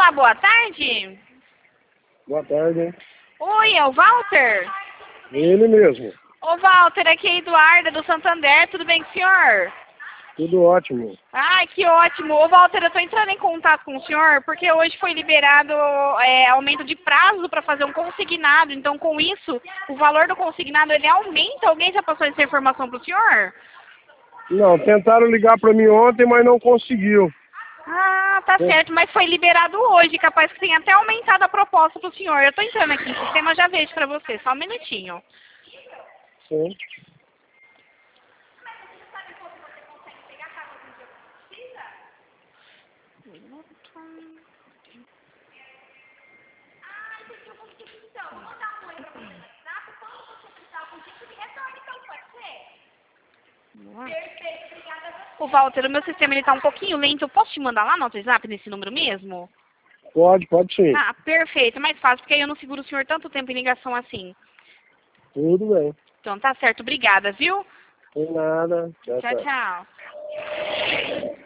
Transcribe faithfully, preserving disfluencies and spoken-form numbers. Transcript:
Olá, boa tarde. Boa tarde. Oi, é o Walter? Ele mesmo. Ô, Walter, aqui é a Eduarda do Santander, tudo bem com o senhor? Tudo ótimo. Ai, que ótimo. Ô, Walter, eu tô entrando em contato com o senhor porque hoje foi liberado é, aumento de prazo para fazer um consignado. Então, com isso, o valor do consignado, ele aumenta? Alguém já passou essa informação pro senhor? Não, tentaram ligar para mim ontem, mas não conseguiu. Ah, tá É. certo, mas foi liberado hoje, capaz que tenha até aumentado a proposta pro senhor. Eu tô entrando aqui no sistema, já vejo pra você, só um minutinho. Sim. O Walter, o meu sistema ele tá um pouquinho lento, eu posso te mandar lá no WhatsApp, nesse número mesmo? Pode, pode sim. Ah, perfeito, mais fácil, porque aí eu não seguro o senhor tanto tempo em ligação assim. Tudo bem. Então tá certo, obrigada, viu? Sem nada. Tchau, Tchau, tchau. tchau.